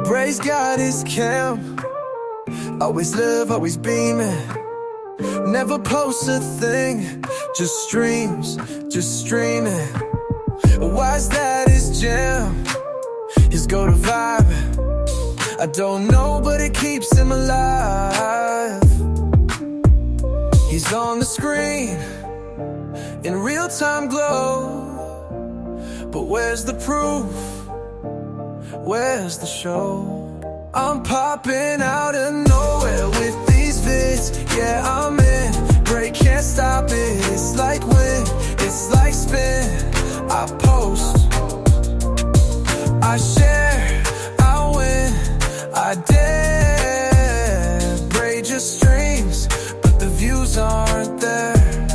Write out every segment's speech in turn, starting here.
Bray's got his cam, always live, always beaming. Never post a thing, just streams, just streaming. Why's that his jam, his go-to vibe? I don't know, but it keeps him alive. He's on the screen, in real-time glow. But where's the proof? Where's the show? I'm popping out of nowhere with these vids. Yeah, I'm in. Bray can't stop it. It's like wind, it's like spin. I post, I share, I win, I dare. Bray just streams, but the views aren't there.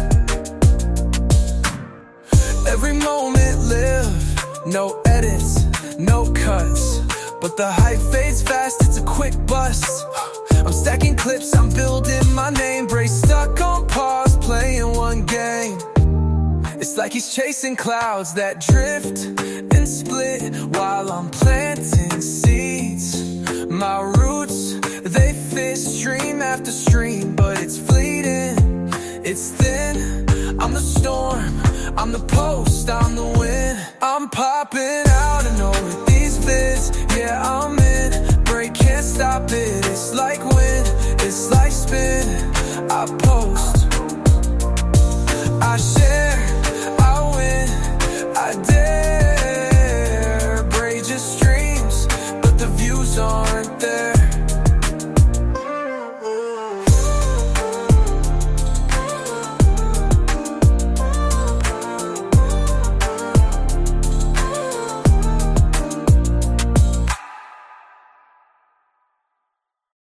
Every moment live, no edits, no cuts. But the hype fades fast, it's a quick bust. I'm stacking clips, I'm building my name. Bray stuck on pause, playing one game. It's like he's chasing clouds that drift and split while I'm planting seeds. My roots, they fit stream after stream, but it's fleeting, it's thin. I'm the storm, I'm the post, I'm the wind. I'm popping out of nowhere with these vids. Yeah, I'm in. Bray can't stop it. It's like wind, it's like spin.